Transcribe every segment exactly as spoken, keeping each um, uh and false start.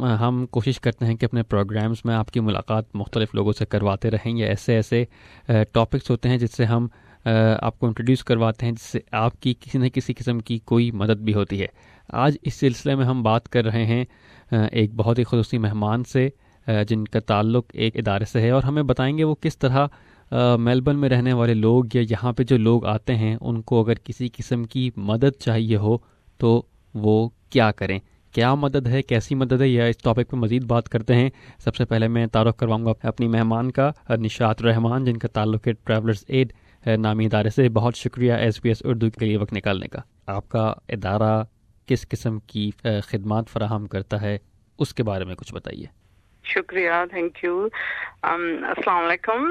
ہم کوشش کرتے ہیں کہ اپنے پروگرامز میں آپ کی ملاقات مختلف لوگوں سے کرواتے رہیں. یا ایسے ایسے ٹاپکس ہوتے ہیں جس سے ہم آپ کو انٹروڈیوس کرواتے ہیں، جس سے آپ کی کسی نہ کسی قسم کی کوئی مدد بھی ہوتی ہے. آج اس سلسلے میں ہم بات کر رہے ہیں ایک بہت ہی خصوصی مہمان سے جن کا تعلق ایک ادارے سے ہے، اور ہمیں بتائیں گے وہ کس طرح میلبرن میں رہنے والے لوگ یا یہاں پہ جو لوگ آتے ہیں ان کو اگر کسی قسم کی مدد چاہیے ہو تو وہ کیا کریں، کیا مدد ہے، کیسی مدد ہے، یا اس ٹاپک پہ مزید بات کرتے ہیں. سب سے پہلے میں تعارف کرواؤں گا اپنی مہمان کا، نشاط رحمان، جن کا تعلق ہے ٹریولرز ایڈ نامی ادارے سے. بہت شکریہ ایس بی ایس اردو کے لیے وقت نکالنے کا. آپ کا ادارہ کس قسم کی خدمات فراہم کرتا ہے اس کے بارے میں کچھ بتائیے. شکریہ، تھینک یو. السلام علیکم.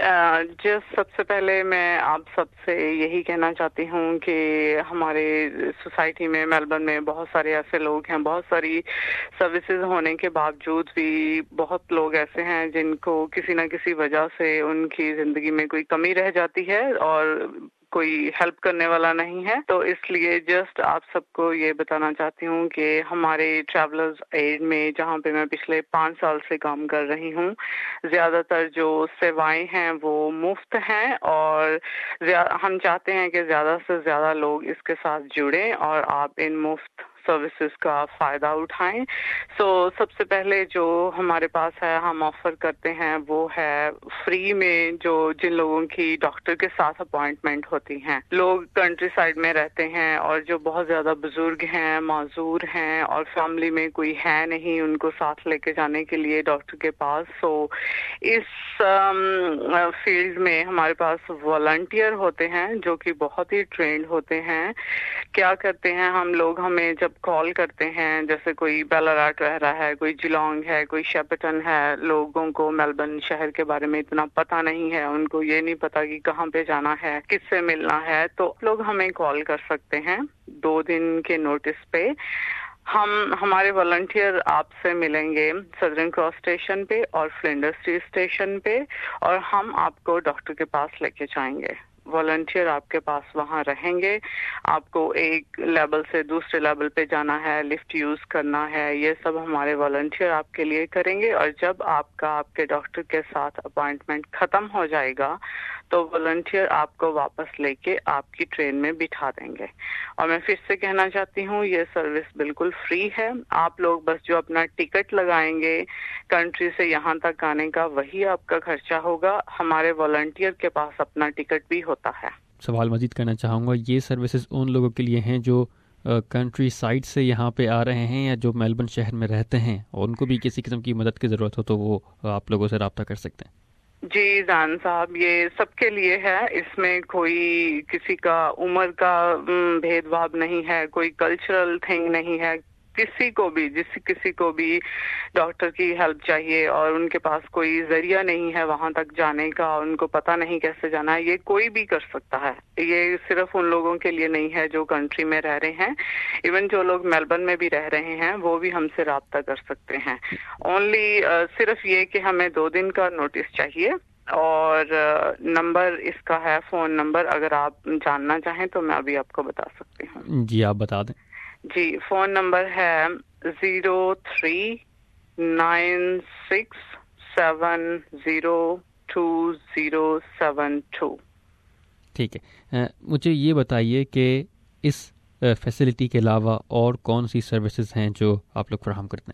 جس سب سے پہلے میں آپ سب سے یہی کہنا چاہتی ہوں کہ ہمارے سوسائٹی میں میلبرن میں بہت سارے ایسے لوگ ہیں، بہت ساری سروسز ہونے کے باوجود بھی بہت لوگ ایسے ہیں جن کو کسی نہ کسی وجہ سے ان کی زندگی میں کوئی کمی رہ جاتی ہے اور کوئی ہیلپ کرنے والا نہیں ہے. تو اس لیے جسٹ آپ سب کو یہ بتانا چاہتی ہوں کہ ہمارے ٹریولرز ایڈ میں، جہاں پہ میں پچھلے پانچ سال سے کام کر رہی ہوں، زیادہ تر جو سیوائیں ہیں وہ مفت ہیں، اور ہم چاہتے ہیں کہ زیادہ سے زیادہ لوگ اس کے ساتھ جڑیں اور آپ ان مفت سروسز کا فائدہ اٹھائیں. سو so, سب سے پہلے جو ہمارے پاس ہے ہم آفر کرتے ہیں وہ ہے فری میں جو جن لوگوں کی ڈاکٹر کے ساتھ اپوائنٹمنٹ ہوتی ہیں. لوگ کنٹری سائڈ میں رہتے ہیں اور جو بہت زیادہ بزرگ ہیں، معذور ہیں، اور فیملی میں کوئی ہے نہیں ان کو ساتھ لے کے جانے کے لیے ڈاکٹر کے پاس. سو so, اس فیلڈ میں ہمارے پاس والنٹیئر ہوتے ہیں جو کہ بہت ہی ٹرینڈ ہوتے ہیں. کیا کرتے ہیں ہم لوگ، ہمیں جب کال کرتے ہیں، جیسے کوئی بیلاراٹ رہ رہا ہے، کوئی جلانگ ہے، کوئی شیپٹن ہے، لوگوں کو میلبرن شہر کے بارے میں اتنا پتہ نہیں ہے، ان کو یہ نہیں پتا کہ کہاں پہ جانا ہے، کس سے ملنا ہے، تو لوگ ہمیں کال کر سکتے ہیں دو دن کے نوٹس پہ. ہم ہمارے والنٹیئر آپ سے ملیں گے سدرن کراس اسٹیشن پہ اور فلنڈر اسٹریٹ اسٹیشن پہ، اور ہم آپ کو ڈاکٹر کے پاس لے کے جائیں گے. والنٹیئر آپ کے پاس وہاں رہیں گے. آپ کو ایک لیول سے دوسرے لیول پہ جانا ہے، لفٹ یوز کرنا ہے، یہ سب ہمارے والنٹیئر آپ کے لیے کریں گے. اور جب آپ کا آپ کے ڈاکٹر کے ساتھ اپوائنٹمنٹ ختم ہو جائے گا تو والنٹیئر آپ کو واپس لے کے آپ کی ٹرین میں بٹھا دیں گے. اور میں پھر سے کہنا چاہتی ہوں یہ سروس بالکل فری ہے. آپ لوگ بس جو اپنا ٹکٹ لگائیں گے کنٹری سے یہاں تک آنے کا، وہی آپ کا خرچہ ہوگا. ہمارے والنٹیئر کے پاس اپنا ٹکٹ بھی ہوتا ہے. سوال مزید کرنا چاہوں گا، یہ سروسز ان لوگوں کے لیے ہیں جو کنٹری سائڈ سے یہاں پہ آ رہے ہیں، یا جو میلبرن شہر میں رہتے ہیں اور ان کو بھی کسی قسم کی مدد کی ضرورت ہو تو وہ آپ لوگوں سے رابطہ کر سکتے ہیں؟ جی زان صاحب، یہ سب کے لیے ہے. اس میں کوئی کسی کا عمر کا بھید بھاؤ نہیں ہے، کوئی کلچرل تھنگ نہیں ہے. کسی کو بھی جس کسی کو بھی ڈاکٹر کی ہیلپ چاہیے اور ان کے پاس کوئی ذریعہ نہیں ہے وہاں تک جانے کا، ان کو پتہ نہیں کیسے جانا ہے، یہ کوئی بھی کر سکتا ہے. یہ صرف ان لوگوں کے لیے نہیں ہے جو کنٹری میں رہ رہے ہیں، ایون جو لوگ میلبرن میں بھی رہ رہے ہیں وہ بھی ہم سے رابطہ کر سکتے ہیں. اونلی صرف یہ کہ ہمیں دو دن کا نوٹس چاہیے، اور نمبر اس کا ہے فون نمبر، اگر آپ جاننا چاہیں تو میں ابھی آپ کو بتا سکتی ہوں. جی آپ بتا دیں. جی فون نمبر ہے zero three nine six seven zero two zero seven two. ٹھیک ہے، مجھے یہ بتائیے کہ اس فیسلٹی کے علاوہ اور کون سی سروسز ہیں جو آپ لوگ فراہم کرتے ہیں؟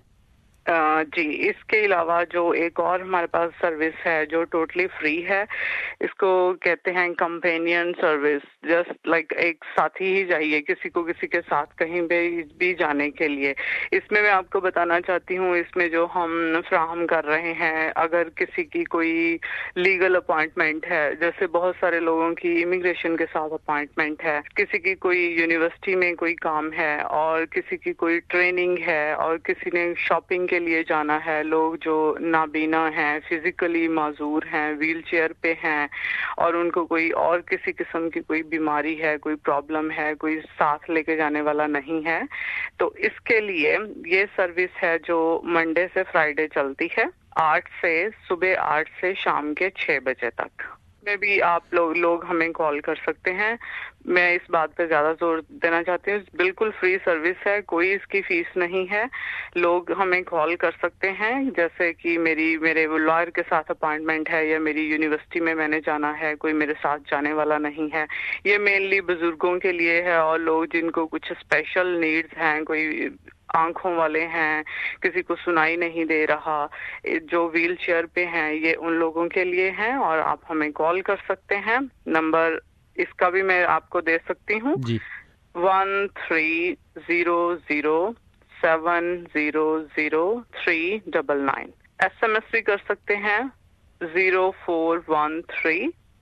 جی اس کے علاوہ جو ایک اور ہمارے پاس سروس ہے جو ٹوٹلی فری ہے، اس کو کہتے ہیں کمپینین سروس. جسٹ لائک ایک ساتھی ہی چاہیے کسی کو کسی کے ساتھ کہیں پہ بھی جانے کے لیے. اس میں میں آپ کو بتانا چاہتی ہوں، اس میں جو ہم فراہم کر رہے ہیں، اگر کسی کی کوئی لیگل اپوائنٹمنٹ ہے، جیسے بہت سارے لوگوں کی امیگریشن کے ساتھ اپوائنٹمنٹ ہے، کسی کی کوئی یونیورسٹی میں کوئی کام ہے، اور کسی کی کوئی ٹریننگ ہے، اور کسی نے شاپنگ کے لیے جانا ہے، لوگ جو نابینا ہیں، فزیکلی معذور ہیں، ویل چیئر پہ ہیں، اور ان کو کوئی اور کسی قسم کی کوئی بیماری ہے، کوئی پرابلم ہے، کوئی ساتھ لے کے جانے والا نہیں ہے، تو اس کے لیے یہ سروس ہے جو منڈے سے فرائیڈے چلتی ہے، آٹھ سے صبح آٹھ سے شام کے چھ بجے تک. میں بھی آپ لوگ لوگ ہمیں کال کر سکتے ہیں. میں اس بات پہ زیادہ زور دینا چاہتی ہوں، بالکل فری سروس ہے، کوئی اس کی فیس نہیں ہے. لوگ ہمیں کال کر سکتے ہیں، جیسے کہ میری میرے لائر کے ساتھ اپائنٹمنٹ ہے یا میری یونیورسٹی میں میں نے جانا ہے، کوئی میرے ساتھ جانے والا نہیں ہے. یہ مینلی بزرگوں کے لیے ہے اور لوگ جن کو کچھ اسپیشل نیڈز ہیں، کوئی آنکھوں والے ہیں، کسی کو سنائی نہیں دے رہا، جو ویل چیئر پہ ہیں، یہ ان لوگوں کے لیے ہیں. اور آپ ہمیں کال کر سکتے ہیں. نمبر اس کا بھی میں آپ کو دے سکتی ہوں، جی one three zero zero seven zero zero three double nine. S M S بھی کر سکتے ہیں zero four one three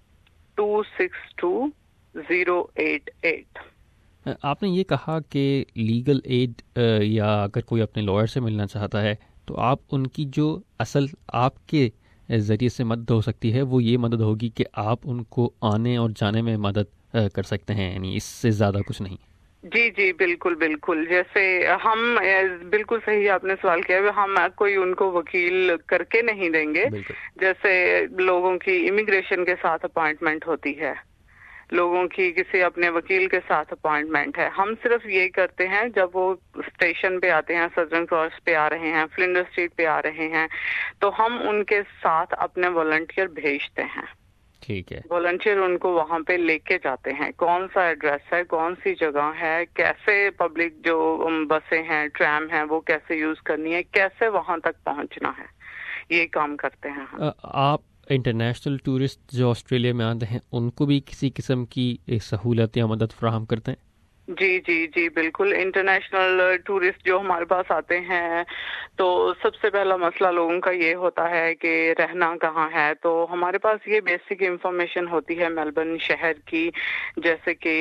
two six two zero eight eight. آپ نے یہ کہا کہ لیگل ایڈ یا اگر کوئی اپنے لائر سے ملنا چاہتا ہے تو آپ ان کی جو اصل آپ کے ذریعے سے مدد ہو سکتی ہے وہ یہ مدد ہوگی کہ آپ ان کو آنے اور جانے میں مدد کر سکتے ہیں، یعنی اس سے زیادہ کچھ نہیں. جی جی بالکل بالکل. جیسے ہم بالکل صحیح آپ نے سوال کیا، ہم کوئی ان کو وکیل کر کے نہیں دیں گے. جیسے لوگوں کی امیگریشن کے ساتھ اپوائنٹمنٹ ہوتی ہے، لوگوں کی کسی اپنے وکیل کے ساتھ اپوائنٹمنٹ ہے، ہم صرف یہ کرتے ہیں جب وہ اسٹیشن پہ آتے ہیں، سدرن کراس پہ آ رہے ہیں، فلنڈر اسٹریٹ پہ آ رہے ہیں، تو ہم ان کے ساتھ اپنے والنٹیئر بھیجتے ہیں. ٹھیک ہے، والنٹیئر ان کو وہاں پہ لے کے جاتے ہیں، کون سا ایڈریس ہے، کون سی جگہ ہے، کیسے پبلک جو بسیں ہیں، ٹرام ہیں، وہ کیسے یوز کرنی ہے، کیسے وہاں تک پہنچنا ہے، یہ کام کرتے ہیں ہم. آپ انٹرنیشنل ٹورسٹ جو آسٹریلیا میں آتے ہیں ان کو بھی کسی قسم کی سہولت یا مدد فراہم کرتے ہیں؟ جی جی جی بالکل. انٹرنیشنل ٹورسٹ جو ہمارے پاس آتے ہیں تو سب سے پہلا مسئلہ لوگوں کا یہ ہوتا ہے کہ رہنا کہاں ہے. تو ہمارے پاس یہ بیسک انفارمیشن ہوتی ہے میلبرن شہر کی، جیسے کہ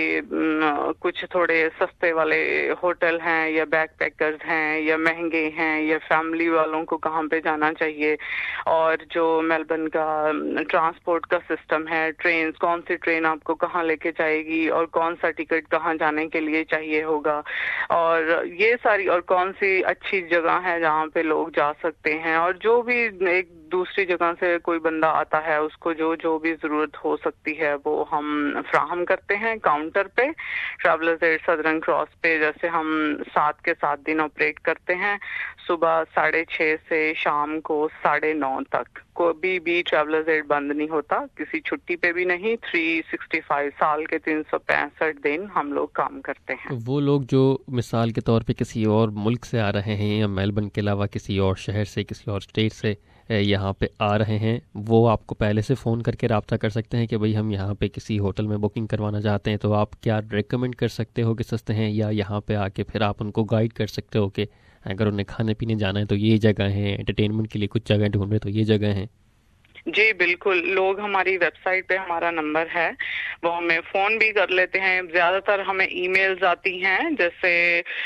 کچھ تھوڑے سستے والے ہوٹل ہیں یا بیک پیکرز ہیں یا مہنگے ہیں یا فیملی والوں کو کہاں پہ جانا چاہیے، اور جو میلبرن کا ٹرانسپورٹ کا سسٹم ہے، ٹرین کون سی ٹرین آپ کو کہاں لے کے جائے گی اور کون سا ٹکٹ کہاں جانے کے لیے چاہیے ہوگا، اور یہ ساری، اور کون سی اچھی جگہ ہے جہاں پہ لوگ جا سکتے ہیں، اور جو بھی ایک دوسری جگہ سے کوئی بندہ آتا ہے اس کو جو جو بھی ضرورت ہو سکتی ہے وہ ہم فراہم کرتے ہیں کاؤنٹر پہ. ٹریولرز ایڈ سدرن کراس پہ جیسے ہم سات کے سات دن آپریٹ کرتے ہیں، صبح ساڑھے چھ سے شام کو ساڑھے نو تک کوئی بھی ٹریولرز ایڈ بند نہیں ہوتا، کسی چھٹی پہ بھی نہیں. تھری سکسٹی فائیو سال کے تین سو پینسٹھ دن ہم لوگ کام کرتے ہیں. وہ لوگ جو مثال کے طور پہ کسی اور ملک سے آ رہے ہیں یا میلبرن کے علاوہ کسی اور شہر سے، کسی اور اسٹیٹ سے یہاں پہ آ رہے ہیں، وہ آپ کو پہلے سے فون کر کے رابطہ کر سکتے ہیں کہ بھئی ہم یہاں پہ کسی ہوٹل میں بکنگ کروانا چاہتے ہیں، تو آپ کیا ریکمینڈ کر سکتے ہو کہ سستے ہیں، یا یہاں پہ آ کے پھر آپ ان کو گائیڈ کر سکتے ہو کہ اگر انہیں کھانے پینے جانا ہے تو یہ جگہ ہیں، انٹرٹینمنٹ کے لیے کچھ جگہ ڈھونڈ رہے تو یہ جگہ ہیں؟ جی بالکل. لوگ ہماری ویب سائٹ پہ ہمارا نمبر ہے، وہ ہمیں فون بھی کر لیتے ہیں. زیادہ تر ہمیں ای میلز آتی ہیں، جیسے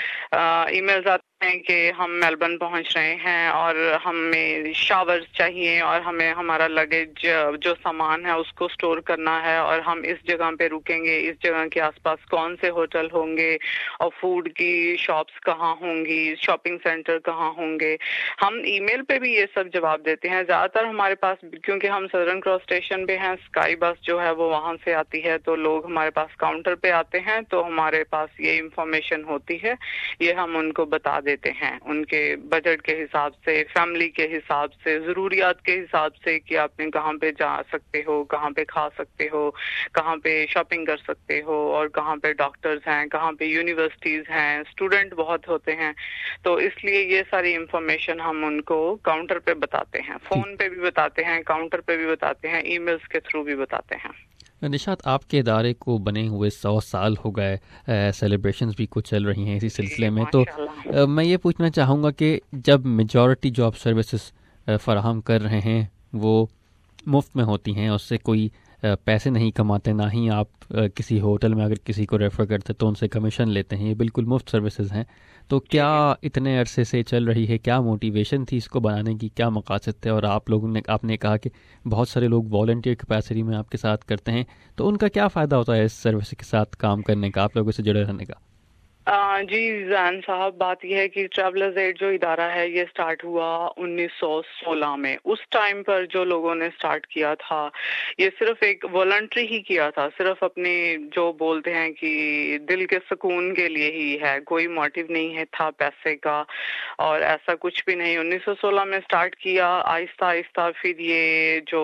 ای میلز آتی ہیں کہ ہم میلبرن پہنچ رہے ہیں اور ہمیں شاورز چاہیے اور ہمیں ہمارا لگیج جو سامان ہے اس کو سٹور کرنا ہے، اور ہم اس جگہ پہ رکیں گے، اس جگہ کے آس پاس کون سے ہوٹل ہوں گے اور فوڈ کی شاپس کہاں ہوں گی، شاپنگ سینٹر کہاں ہوں گے. ہم ای میل پہ بھی یہ سب جواب دیتے ہیں. زیادہ تر ہمارے پاس کیونکہ ہم سدرن کراس اسٹیشن پہ ہیں، اسکائی بس جو ہے وہ وہاں سے آتی ہے، تو لوگ ہمارے پاس کاؤنٹر پہ آتے ہیں تو ہمارے پاس یہ انفارمیشن ہوتی ہے، یہ ہم ان کو بتا دیتے ہیں ان کے بجٹ کے حساب سے، فیملی کے حساب سے، ضروریات کے حساب سے کہ آپ نے کہاں پہ جا سکتے ہو، کہاں پہ کھا سکتے ہو، کہاں پہ شاپنگ کر سکتے ہو، اور کہاں پہ ڈاکٹرز ہیں، کہاں پہ یونیورسٹیز ہیں، اسٹوڈنٹ بہت ہوتے ہیں. تو اس لیے یہ ساری انفارمیشن ہم ان کو کاؤنٹر پہ بتاتے ہیں، فون پہ بھی بتاتے ہیں، کاؤنٹر پہ بھی بتاتے ہیں، ای میلز کے تھرو بھی بتاتے ہیں. نشاط، آپ کے ادارے کو بنے ہوئے سو سال ہو گئے، سیلیبریشنز بھی کچھ چل رہی ہیں اسی سلسلے میں، تو میں یہ پوچھنا چاہوں گا کہ جب میجورٹی جو آپ سروسز فراہم کر رہے ہیں وہ مفت میں ہوتی ہیں، اس سے کوئی پیسے نہیں کماتے، نہ ہی آپ کسی ہوٹل میں اگر کسی کو ریفر کرتے تو ان سے کمیشن لیتے ہیں، یہ بالکل مفت سروسز ہیں، تو کیا اتنے عرصے سے چل رہی ہے؟ کیا موٹیویشن تھی اس کو بنانے کی؟ کیا مقاصد تھے؟ اور آپ لوگوں نے آپ نے کہا کہ بہت سارے لوگ والنٹیئر کیپیسٹی میں آپ کے ساتھ کرتے ہیں، تو ان کا کیا فائدہ ہوتا ہے اس سروس کے ساتھ کام کرنے کا، آپ لوگوں سے جڑے رہنے کا؟ جی زین صاحب، بات یہ ہے کہ ٹریولرز ایڈ جو ادارہ ہے یہ سٹارٹ ہوا انیس سو سولہ میں. اس ٹائم پر جو لوگوں نے سٹارٹ کیا تھا یہ صرف ایک والنٹری ہی کیا تھا، صرف اپنی جو بولتے ہیں کہ دل کے سکون کے لیے ہی ہے، کوئی موٹیو نہیں ہے تھا پیسے کا اور ایسا کچھ بھی نہیں. انیس سو سولہ میں سٹارٹ کیا، آہستہ آہستہ پھر یہ جو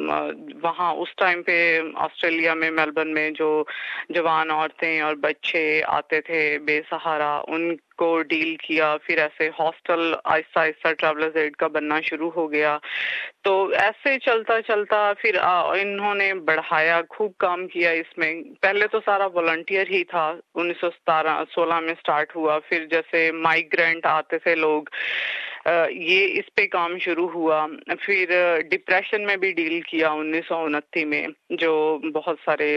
وہاں اس ٹائم پہ آسٹریلیا میں میلبرن میں جو جوان عورتیں اور بچے آتے تھے بے سہارا، ان کو ڈیل کیا. پھر ایسے ہاسٹل آہستہ آہستہ ٹریولرز ایڈ کا بننا شروع ہو گیا. تو ایسے چلتا چلتا پھر انہوں نے بڑھایا، خوب کام کیا اس میں. پہلے تو سارا والنٹیئر ہی تھا، انیس سو ستارہ سولہ میں سٹارٹ ہوا. پھر جیسے مائیگرینٹ آتے تھے لوگ، یہ اس پہ کام شروع ہوا. پھر ڈپریشن میں بھی ڈیل کیا انیس سو انتی میں، جو بہت سارے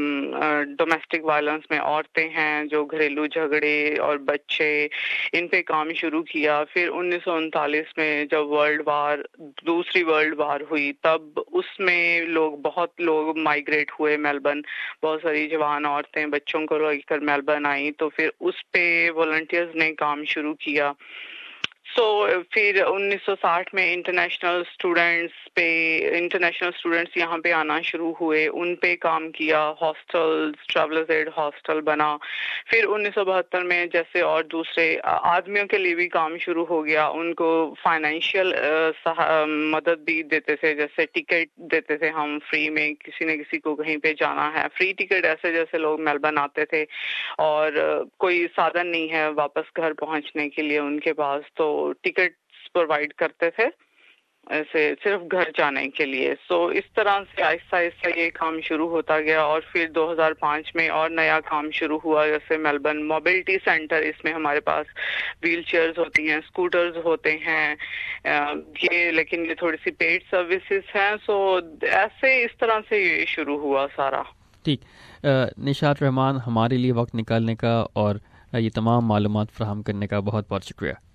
ڈومیسٹک وائلنس میں عورتیں ہیں، جو گھریلو جھگڑے اور بچے، ان پہ کام شروع کیا. پھر انیس سو انتالیس میں جب ورلڈ وار دوسری ورلڈ وار ہوئی تب اس میں لوگ بہت لوگ مائیگریٹ ہوئے میلبرن، بہت ساری جوان عورتیں بچوں کو لے کر میلبرن آئیں. تو پھر اس پہ والنٹیئرز نے کام شروع کیا. سو so, پھر انیس سو ساٹھ میں انٹرنیشنل اسٹوڈینٹس پہ انٹرنیشنل اسٹوڈینٹس یہاں پہ آنا شروع ہوئے، ان پہ کام کیا. ہاسٹلز ٹریولرز ایڈ ہاسٹل بنا. پھر انیس سو بہتر میں جیسے اور دوسرے آدمیوں کے لیے بھی کام شروع ہو گیا، ان کو فائنینشیل مدد بھی دیتے تھے، جیسے ٹکٹ دیتے تھے ہم فری میں، کسی نہ کسی کو کہیں پہ جانا ہے فری ٹکٹ. ایسے جیسے لوگ میلبرن آتے تھے اور کوئی سادھن نہیں ہے واپس گھر پہنچنے کے لیے ان کے پاس، تو ٹکٹس پرووائڈ کرتے تھے ایسے صرف گھر جانے کے لیے. سو اس طرح سے آہستہ آہستہ یہ کام شروع ہوتا گیا. اور پھر دو ہزار پانچ میں اور نیا کام شروع ہوا، جیسے میلبرن موبلٹی سینٹر. اس میں ہمارے پاس ویل چیئرز ہوتی ہیں، اسکوٹرز ہوتے ہیں، یہ لیکن یہ تھوڑی سی پیڈ سروسز ہیں. سو ایسے اس طرح سے یہ شروع ہوا سارا. ٹھیک. نشاط رحمان، ہمارے لیے وقت نکالنے کا اور یہ تمام معلومات فراہم کرنے کا بہت بہت شکریہ.